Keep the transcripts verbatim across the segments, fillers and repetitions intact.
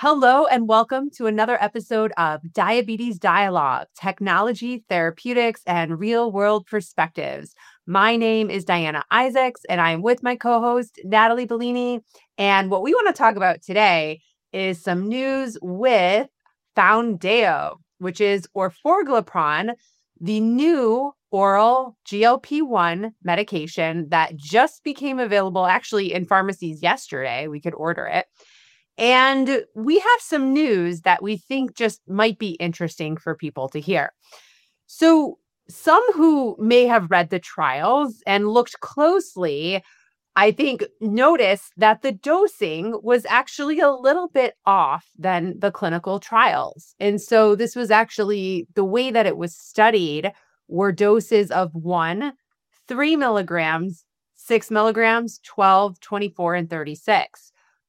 Hello and welcome to another episode of Diabetes Dialogue, Technology, Therapeutics, and Real World Perspectives. My name is Diana Isaacs, and I'm with my co-host, Natalie Bellini. And what we want to talk about today is some news with Foundayo, which is orforglipron, the new oral G L P one medication that just became available actually in pharmacies yesterday. We could order it. And we have some news that we think just might be interesting for people to hear. So, some who may have read the trials and looked closely, I think, noticed that the dosing was actually a little bit off than the clinical trials. And so, this was actually the way that it was studied were doses of one, three milligrams, six milligrams, twelve, twenty-four, and thirty-six.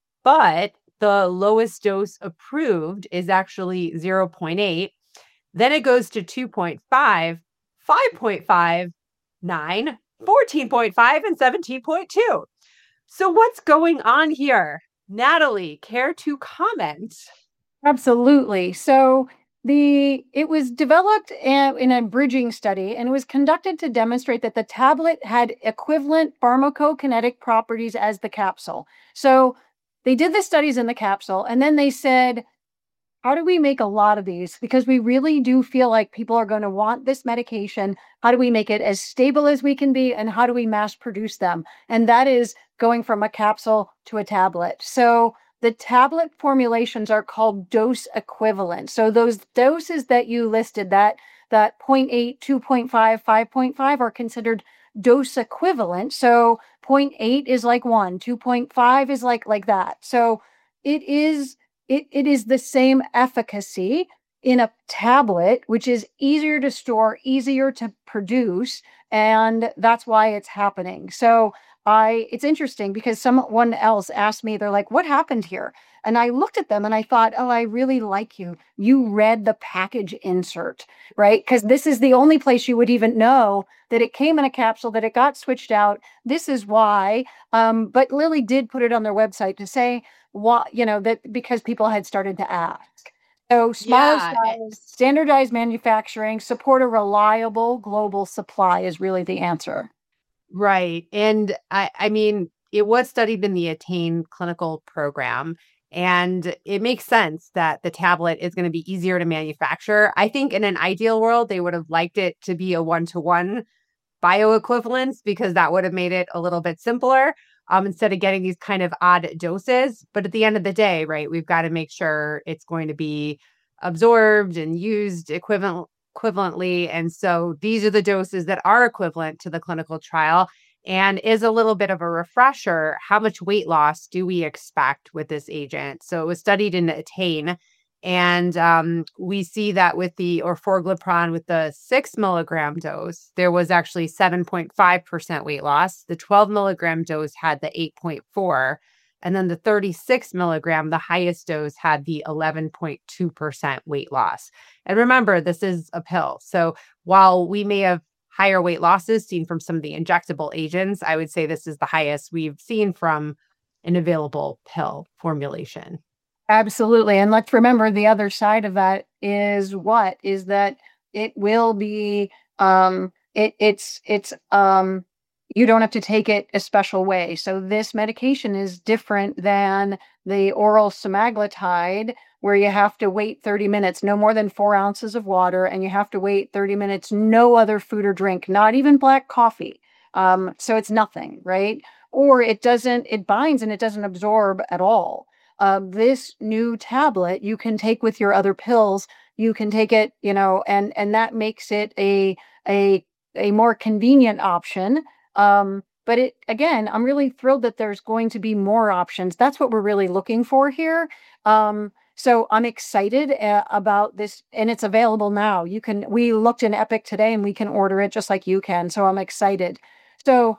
But the lowest dose approved is actually zero point eight. Then it goes to two point five, five point five, nine, fourteen point five, and seventeen point two. So what's going on here? Natalie, care to comment? Absolutely. So the it was developed a- in a bridging study, and it was conducted to demonstrate that the tablet had equivalent pharmacokinetic properties as the capsule. So they did the studies in the capsule, and then they said, how do we make a lot of these? Because we really do feel like people are going to want this medication. How do we make it as stable as we can be? And how do we mass produce them? And that is going from a capsule to a tablet. So the tablet formulations are called dose equivalent. So those doses that you listed, that that zero point eight, two point five, five point five are considered dose equivalent. So zero point eight is like one, two point five is like like that. So it is it, it is the same efficacy in a tablet, which is easier to store, easier to produce, and that's why it's happening. So I it's interesting because someone else asked me, they're like, what happened here? And I looked at them and I thought, oh, I really like you. You read the package insert, right? Because this is the only place you would even know that it came in a capsule, that it got switched out. This is why. Um, but Lilly did put it on their website to say, why, you know, that because people had started to ask. So smaller Yeah, size, standardized manufacturing, support a reliable global supply is really the answer. right. And I, I mean, it was studied in the Attain clinical program, and it makes sense that the tablet is going to be easier to manufacture. I think in an ideal world, they would have liked it to be a one-to-one bioequivalence because that would have made it a little bit simpler um, instead of getting these kind of odd doses. But at the end of the day, right, we've got to make sure it's going to be absorbed and used equivalent equivalently. And so these are the doses that are equivalent to the clinical trial. And is a little bit of a refresher, how much weight loss do we expect with this agent? So it was studied in Attain. And um, we see that with the orforglipron, with the six milligram dose, there was actually seven point five percent weight loss. The twelve milligram dose had the eight point four. And then the thirty-six milligram, the highest dose, had the eleven point two percent weight loss. And remember, this is a pill. So while we may have higher weight losses seen from some of the injectable agents, I would say this is the highest we've seen from an available pill formulation. Absolutely. And let's remember the other side of that is what is that it will be um it it's it's um you don't have to take it a special way. So this medication is different than the oral semaglutide where you have to wait thirty minutes, no more than four ounces of water, and you have to wait thirty minutes, no other food or drink, not even black coffee. Um, so it's nothing, right? Or it doesn't, it binds and it doesn't absorb at all. Uh, this new tablet you can take with your other pills. You can take it, you know, and and that makes it a a a more convenient option. Um, but it again, I'm really thrilled that there's going to be more options. That's what we're really looking for here. Um, so I'm excited uh, about this, and it's available now. You can. We looked in Epic today, and we can order it just like you can. So I'm excited. So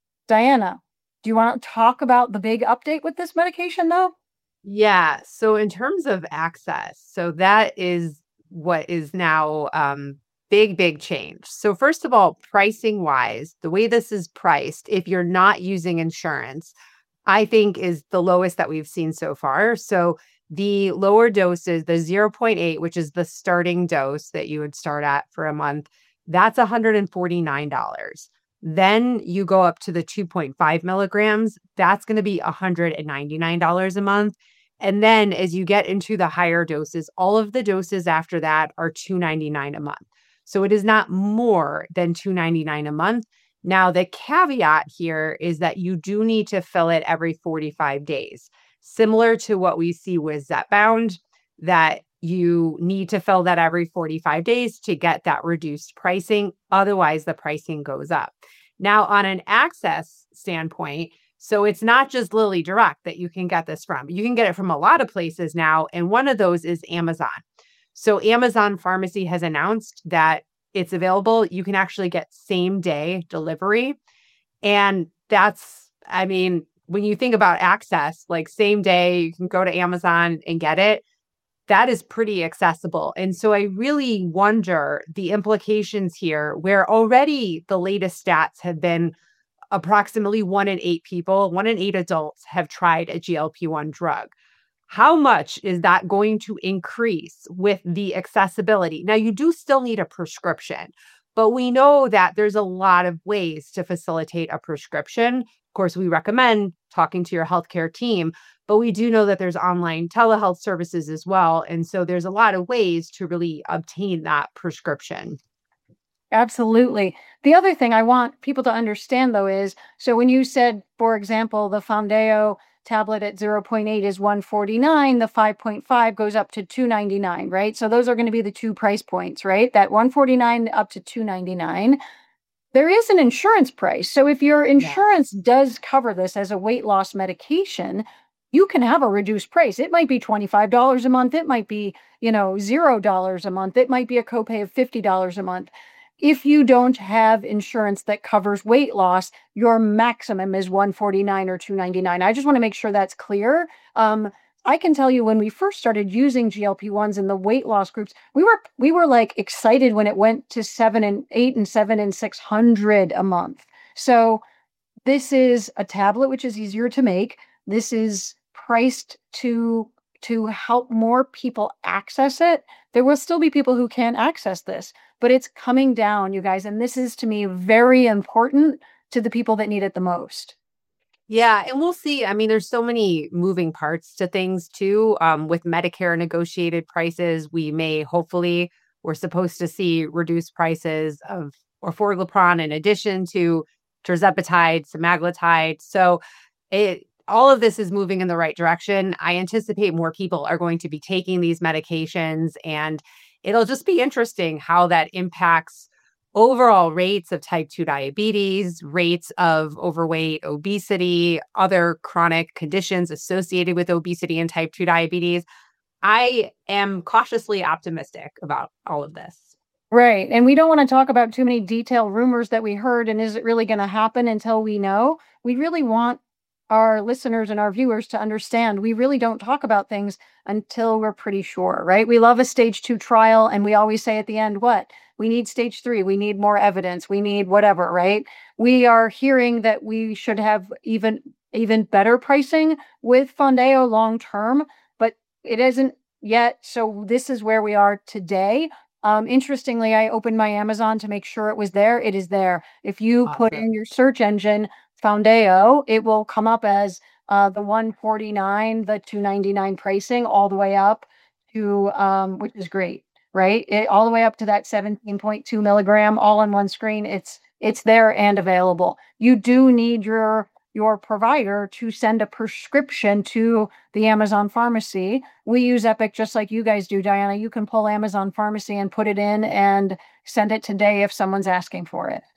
Diana, do you want to talk about the big update with this medication, though? Yeah. So in terms of access, so that is what is now um, big, big change. So first of all, pricing wise, the way this is priced, if you're not using insurance, I think is the lowest that we've seen so far. So The lower doses, the zero point eight, which is the starting dose that you would start at for a month, that's one hundred forty-nine dollars. Then you go up to the two point five milligrams, that's going to be one hundred ninety-nine dollars a month. And then as you get into the higher doses, all of the doses after that are two hundred ninety-nine dollars a month. So it is not more than two hundred ninety-nine dollars a month. Now, the caveat here is that you do need to fill it every forty-five days, similar to what we see with Zepbound, that you need to fill that every forty-five days to get that reduced pricing. Otherwise, the pricing goes up. Now, on an access standpoint, so it's not just Lilly Direct that you can get this from. You can get it from a lot of places now, and one of those is Amazon. So Amazon Pharmacy has announced that it's available. You can actually get same day delivery. And that's, I mean, when you think about access, like same day, you can go to Amazon and get it. That is pretty accessible. And so I really wonder the implications here, where already the latest stats have been approximately one in eight people, one in eight adults have tried a G L P one drug. How much is that going to increase with the accessibility? Now, you do still need a prescription, but we know that there's a lot of ways to facilitate a prescription. Of course, we recommend talking to your healthcare team, but we do know that there's online telehealth services as well. And so there's a lot of ways to really obtain that prescription. Absolutely. The other thing I want people to understand, though, is so when you said, for example, the Foundayo tablet at zero point eight is one hundred forty-nine dollars, the five point five goes up to two hundred ninety-nine dollars, right? So those are going to be the two price points, right? That one hundred forty-nine dollars up to two hundred ninety-nine dollars. There is an insurance price. So if your insurance yes. does cover this as a weight loss medication, you can have a reduced price. It might be twenty-five dollars a month. It might be, you know, zero dollars a month. It might be a copay of fifty dollars a month. If you don't have insurance that covers weight loss, your maximum is one hundred forty-nine dollars or two hundred ninety-nine dollars. I just want to make sure that's clear. Um, I can tell you when we first started using G L P ones in the weight loss groups, we were we were like excited when it went to seven and eight and seven and six hundred a month. So this is a tablet which is easier to make. This is priced to to help more people access it. There will still be people who can't access this, but it's coming down, you guys. And this is, to me, very important to the people that need it the most. Yeah. And we'll see. I mean, there's so many moving parts to things too. Um, with Medicare negotiated prices, we may hopefully, we're supposed to see reduced prices of orforglipron in addition to tirzepatide, semaglutide. So it, all of this is moving in the right direction. I anticipate more people are going to be taking these medications, and it'll just be interesting how that impacts overall rates of type two diabetes, rates of overweight, obesity, other chronic conditions associated with obesity and type two diabetes. I am cautiously optimistic about all of this. Right. And we don't want to talk about too many detailed rumors that we heard and is it really going to happen until we know. We really want our listeners and our viewers to understand we really don't talk about things until we're pretty sure, right? We love a stage two trial, and we always say at the end, what? We need stage three. We need more evidence. We need whatever, right? We are hearing that we should have even even better pricing with Foundayo long term, but it isn't yet. So this is where we are today. Um, interestingly, I opened my Amazon to make sure it was there. It is there. If you awesome. Put in your search engine Foundayo, it will come up as uh, the one hundred forty-nine dollars, the two hundred ninety-nine dollars pricing, all the way up to, um, which is great, right? It, all the way up to that seventeen point two milligram, all on one screen. It's it's there and available. You do need your your provider to send a prescription to the Amazon pharmacy. We use Epic just like you guys do, Diana. You can pull Amazon pharmacy and put it in and send it today if someone's asking for it.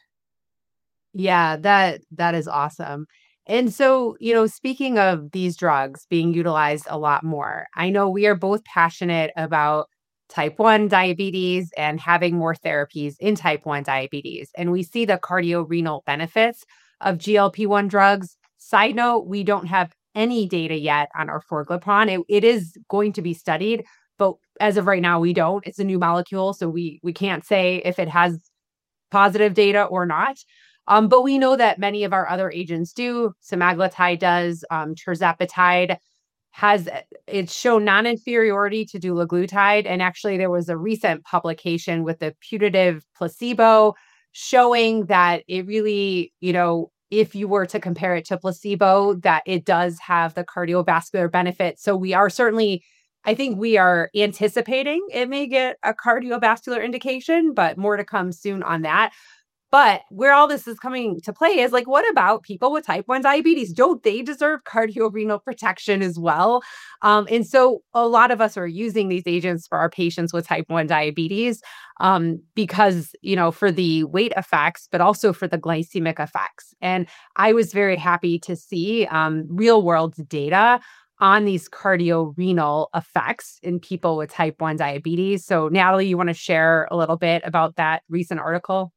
Yeah, that that is awesome. And so, you know, speaking of these drugs being utilized a lot more, I know we are both passionate about type one diabetes and having more therapies in type one diabetes. And we see the cardiorenal benefits of G L P one drugs. Side note, we don't have any data yet on orforglipron. It, it is going to be studied, but as of right now, we don't. It's a new molecule, so we we can't say if it has positive data or not. Um, but we know that many of our other agents do. Semaglutide does, um, tirzepatide. has it's shown non-inferiority to dulaglutide. And actually, there was a recent publication with the putative placebo showing that it really, you know, if you were to compare it to placebo, that it does have the cardiovascular benefit. So we are certainly, I think we are anticipating it may get a cardiovascular indication, but more to come soon on that. But where all this is coming to play is like, what about people with type one diabetes? Don't they deserve cardiorenal protection as well? Um, and so a lot of us are using these agents for our patients with type one diabetes um, because, you know, for the weight effects, but also for the glycemic effects. And I was very happy to see um, real world data on these cardiorenal effects in people with type one diabetes. So Natalie, you want to share a little bit about that recent article?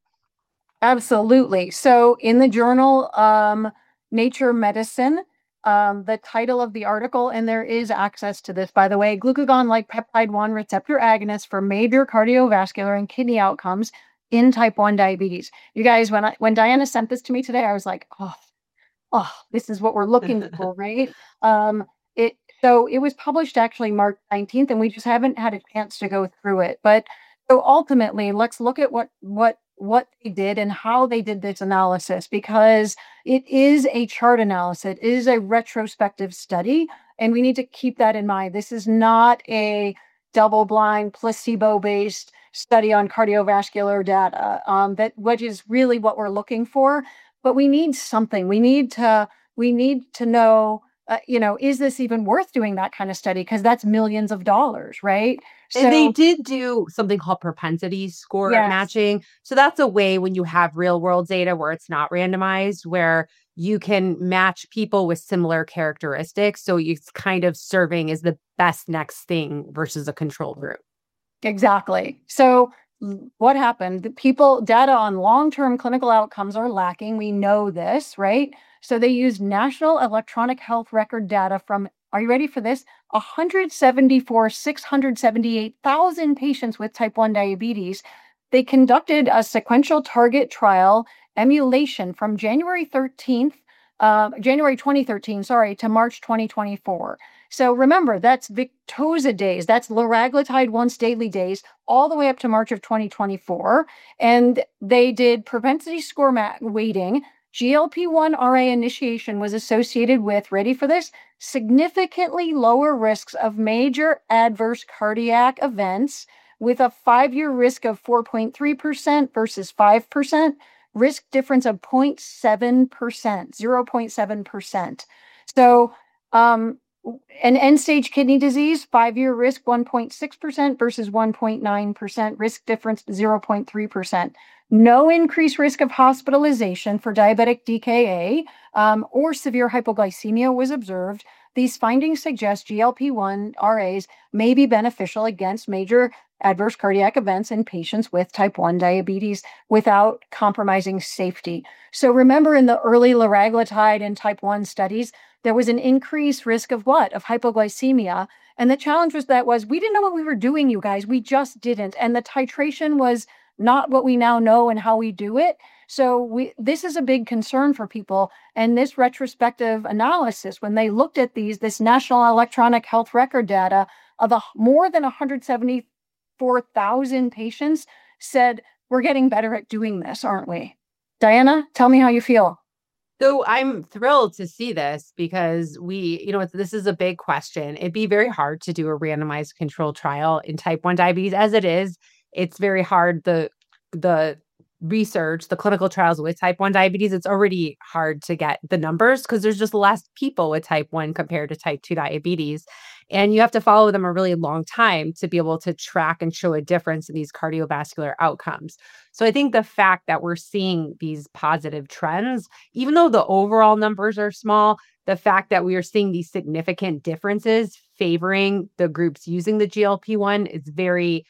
Absolutely. So in the journal, um, Nature Medicine, um, the title of the article, and there is access to this, by the way, glucagon-like peptide one receptor agonist for major cardiovascular and kidney outcomes in type one diabetes. You guys, when I when Diana sent this to me today, I was like, oh, oh, this is what we're looking for, right? Um, it so it was published actually March nineteenth, and we just haven't had a chance to go through it. But so ultimately, let's look at what what what they did and how they did this analysis, because it is a chart analysis, it is a retrospective study, and we need to keep that in mind. This is not a double-blind, placebo-based study on cardiovascular data, um, that which is really what we're looking for. But we need something. We need to we need to know, uh, you know, is this even worth doing that kind of study? Because that's millions of dollars, right? And they So did do something called propensity score yes, matching. So that's a way when you have real world data where it's not randomized, where you can match people with similar characteristics. So it's kind of serving as the best next thing versus a control group. exactly. So l- what happened? The people data on long-term clinical outcomes are lacking. We know this, right? So they used National Electronic Health Record data from, are you ready for this? one hundred seventy-four, six hundred seventy-eight thousand patients with type one diabetes. They conducted a sequential target trial emulation from January thirteenth, uh, January twenty thirteen, sorry, to March twenty twenty-four. So remember, that's Victoza days, that's liraglutide once daily days, all the way up to March of twenty twenty-four. And they did propensity score mat- weighting. G L P one R A initiation was associated with, ready for this, significantly lower risks of major adverse cardiac events, with a five-year risk of four point three percent versus five percent, risk difference of zero point seven percent, zero point seven percent. So, um, an end-stage kidney disease, five-year risk one point six percent versus one point nine percent, risk difference zero point three percent. No increased risk of hospitalization for diabetic D K A um, or severe hypoglycemia was observed. These findings suggest G L P one R As may be beneficial against major adverse cardiac events in patients with type one diabetes without compromising safety. So remember, in the early liraglutide and type one studies, there was an increased risk of what? Of hypoglycemia. And the challenge was that was we didn't know what we were doing, you guys. We just didn't. And the titration was not what we now know and how we do it. So we this is a big concern for people. And this retrospective analysis, when they looked at these, this National Electronic Health Record data of a, more than one hundred seventy-four thousand patients, said, we're getting better at doing this, aren't we? Diana, tell me how you feel. So I'm thrilled to see this because we, you know, it's, this is a big question. It'd be very hard to do a randomized controlled trial in type one diabetes as it is. It's very hard. The the research, the clinical trials with type one diabetes, it's already hard to get the numbers because there's just less people with type one compared to type two diabetes. And you have to follow them a really long time to be able to track and show a difference in these cardiovascular outcomes. So I think the fact that we're seeing these positive trends, even though the overall numbers are small, the fact that we are seeing these significant differences favoring the groups using the G L P one is very,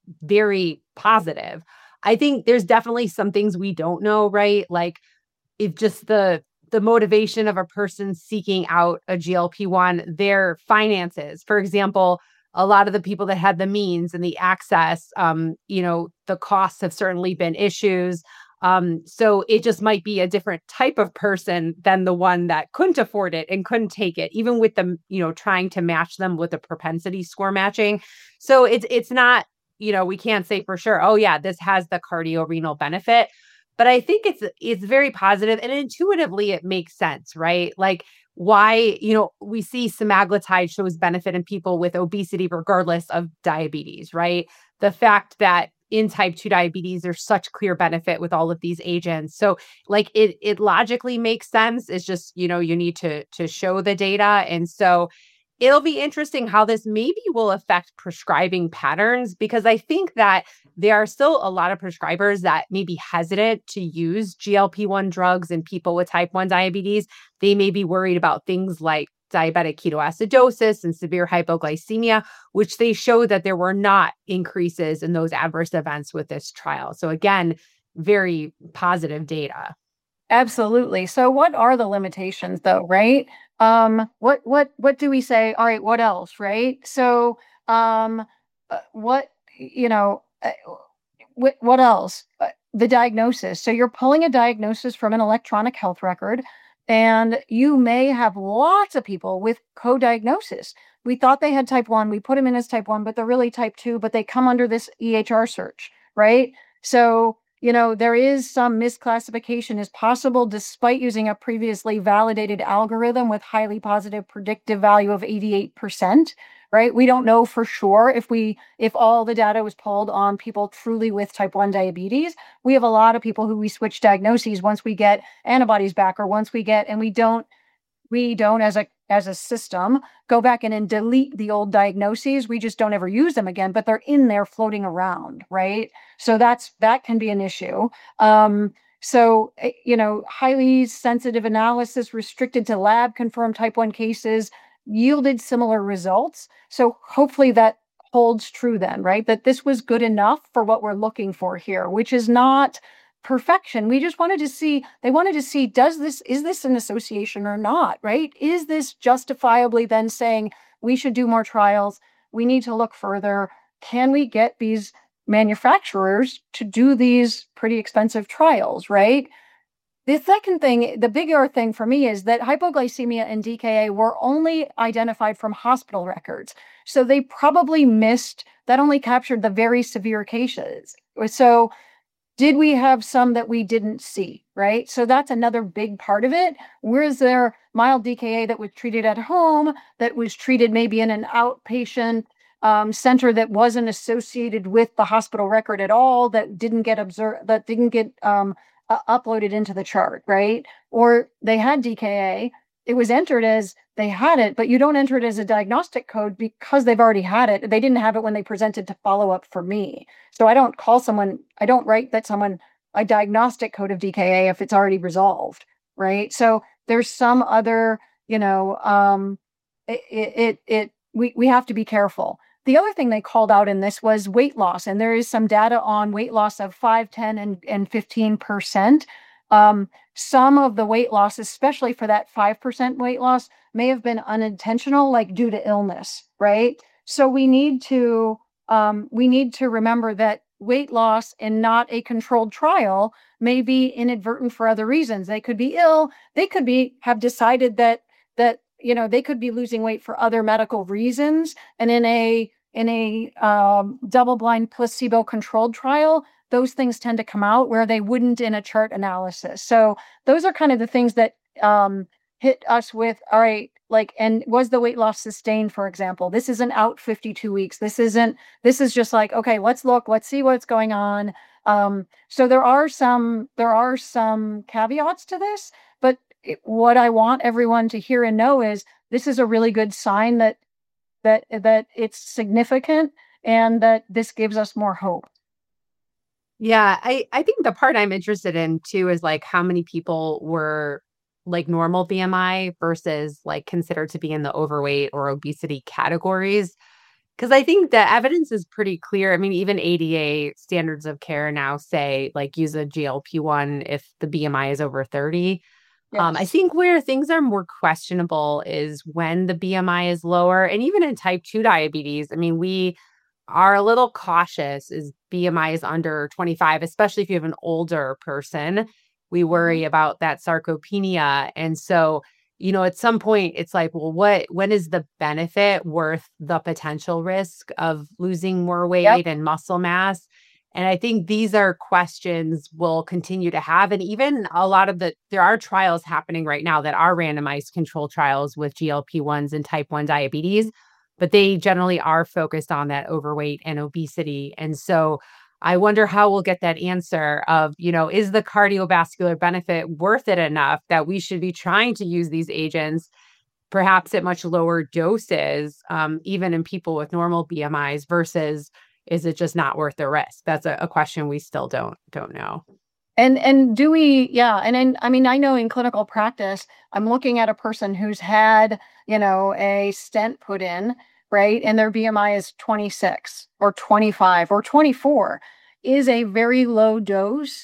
very positive. I think there's definitely some things we don't know, right? Like if just the the motivation of a person seeking out a G L P one, their finances. For example, a lot of the people that had the means and the access, um, you know, the costs have certainly been issues. Um, so it just might be a different type of person than the one that couldn't afford it and couldn't take it, even with them, you know, trying to match them with a propensity score matching. So it's it's not, you know, we can't say for sure, oh yeah, this has the cardiorenal benefit. But I think it's it's very positive and intuitively it makes sense, right? Like why, you know, we see semaglutide shows benefit in people with obesity regardless of diabetes, right? The fact that in type two diabetes, there's such clear benefit with all of these agents. So like it it logically makes sense. It's just, you know, you need to to show the data. And so it'll be interesting how this maybe will affect prescribing patterns because I think that there are still a lot of prescribers that may be hesitant to use G L P one drugs in people with type one diabetes. They may be worried about things like diabetic ketoacidosis and severe hypoglycemia, which they showed that there were not increases in those adverse events with this trial. So again, very positive data. Absolutely. So what are the limitations though, right? Um, what what what do we say? All right, what else, right? So um uh, what you know, uh, what what else? Uh, the diagnosis. So you're pulling a diagnosis from an electronic health record and you may have lots of people with co-diagnosis. We thought they had type one, we put them in as type one, but they're really type two, but they come under this E H R search, right? So you know, there is some misclassification is possible despite using a previously validated algorithm with highly positive predictive value of eighty-eight percent, right? We don't know for sure if we if all the data was pulled on people truly with type one diabetes. We have a lot of people who we switch diagnoses once we get antibodies back or once we get and we don't we don't as a as a system go back in and delete the old diagnoses. We just don't ever use them again, but they're in there floating around, right? So that's that can be an issue. Um, so eh, you know, highly sensitive analysis restricted to lab confirmed type one cases yielded similar results. So hopefully that holds true then, right? That this was good enough for what we're looking for here, which is not perfection. We just wanted to see, they wanted to see, does this, is this an association or not, right? Is this justifiably then saying we should do more trials? We need to look further. Can we get these manufacturers to do these pretty expensive trials, right? The second thing, the bigger thing for me is that hypoglycemia and D K A were only identified from hospital records. So they probably missed, that only captured the very severe cases. So did we have some that we didn't see, right? So that's another big part of it. Where's there mild D K A that was treated at home, that was treated maybe in an outpatient um, center that wasn't associated with the hospital record at all, that didn't get observed, that didn't get um, uh, uploaded into the chart, right? Or they had D K A, it was entered as they had it, but you don't enter it as a diagnostic code because they've already had it. They didn't have it when they presented to follow up for me. So I don't call someone, I don't write that someone a diagnostic code of D K A if it's already resolved, right? So there's some other, you know, um, it, it, it, we, we have to be careful. The other thing they called out in this was weight loss, and there is some data on weight loss of five, ten, and, and fifteen percent. Um, some of the weight loss, especially for that five percent weight loss, may have been unintentional, like due to illness, right? So we need to um, we need to remember that weight loss in not a controlled trial may be inadvertent for other reasons. They could be ill. They could be have decided that that you know they could be losing weight for other medical reasons, and in a in a um, double-blind placebo-controlled trial, those things tend to come out where they wouldn't in a chart analysis. So those are kind of the things that um, hit us with, all right, like, and was the weight loss sustained, for example? This isn't out fifty-two weeks. This isn't, this is just like, okay, let's look, let's see what's going on. Um, so there are some, there are some caveats to this, but it, what I want everyone to hear and know is this is a really good sign that, that, that it's significant and that this gives us more hope. Yeah, I, I think the part I'm interested in too is like how many people were like normal B M I versus like considered to be in the overweight or obesity categories. Because I think the evidence is pretty clear. I mean, even A D A standards of care now say like use a G L P one if the B M I is over thirty. Yes. Um, I think where things are more questionable is when the B M I is lower. And even in type two diabetes, I mean, we are a little cautious is B M I is under twenty-five, especially if you have an older person. We worry about that sarcopenia. And so, you know, at some point it's like, well, what, when is the benefit worth the potential risk of losing more Yep. weight and muscle mass? And I think these are questions we'll continue to have. And even a lot of the, there are trials happening right now that are randomized control trials with G L P ones and type one diabetes, but they generally are focused on that overweight and obesity. And so I wonder how we'll get that answer of, you know, is the cardiovascular benefit worth it enough that we should be trying to use these agents, perhaps at much lower doses, um, even in people with normal B M Is, versus is it just not worth the risk? That's a, a question we still don't don't know. And and do we, yeah, and then I mean, I know in clinical practice, I'm looking at a person who's had, you know, a stent put in, right? And their B M I is twenty-six or twenty-five or twenty-four, is a very low dose.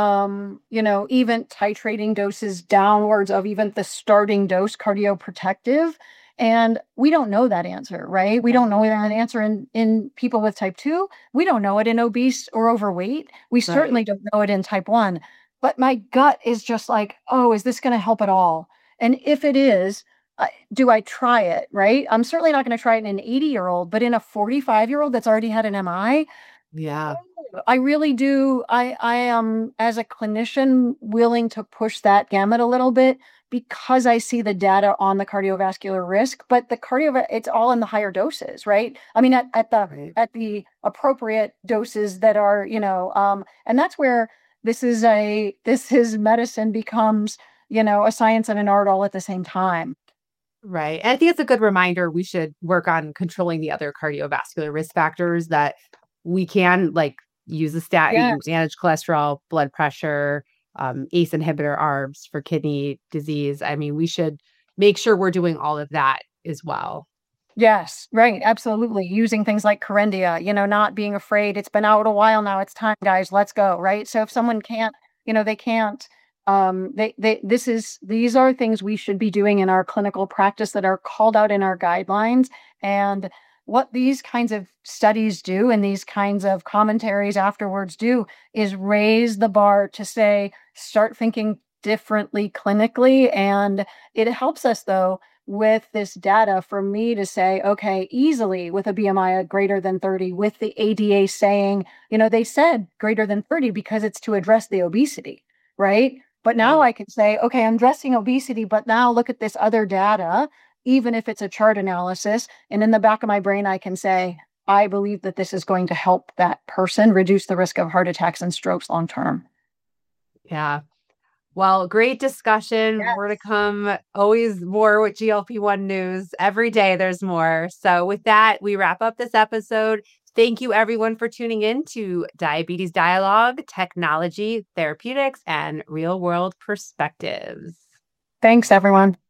Um, you know, even titrating doses downwards of even the starting dose cardioprotective. And we don't know that answer, right? We don't know that answer in, in people with type two. We don't know it in obese or overweight. We certainly Right. don't know it in type one. But my gut is just like, oh, is this going to help at all? And if it is, uh, do I try it, right? I'm certainly not going to try it in an eighty year old, but in a forty-five year old that's already had an M I, Yeah. I really do. I I am, as a clinician, willing to push that gamut a little bit because I see the data on the cardiovascular risk, but the cardio, it's all in the higher doses, right? I mean, at, at the Right. at the appropriate doses that are, you know, um, and that's where this is a this is medicine becomes, you know, a science and an art all at the same time. Right. And I think it's a good reminder we should work on controlling the other cardiovascular risk factors that we can, like, use a statin, Yes. manage cholesterol, blood pressure, um, A C E inhibitor arbs for kidney disease. I mean, we should make sure we're doing all of that as well. Yes, right, absolutely. Using things like Corendia, you know, not being afraid. It's been out a while now. It's time, guys. Let's go, right? So if someone can't, you know, they can't, um, they they this is these are things we should be doing in our clinical practice that are called out in our guidelines. And what these kinds of studies do and these kinds of commentaries afterwards do is raise the bar to say, start thinking differently clinically. And it helps us though with this data for me to say, okay, easily with a B M I greater than thirty, with the A D A saying, you know, they said greater than thirty because it's to address the obesity, right? But now Right. I can say, okay, I'm addressing obesity, but now look at this other data, even if it's a chart analysis. And in the back of my brain, I can say, I believe that this is going to help that person reduce the risk of heart attacks and strokes long term. Yeah. Well, great discussion. More to Yes. come. Always more with G L P one news. Every day there's more. So, with that, we wrap up this episode. Thank you, everyone, for tuning in to Diabetes Dialogue, Technology, Therapeutics, and Real World Perspectives. Thanks, everyone.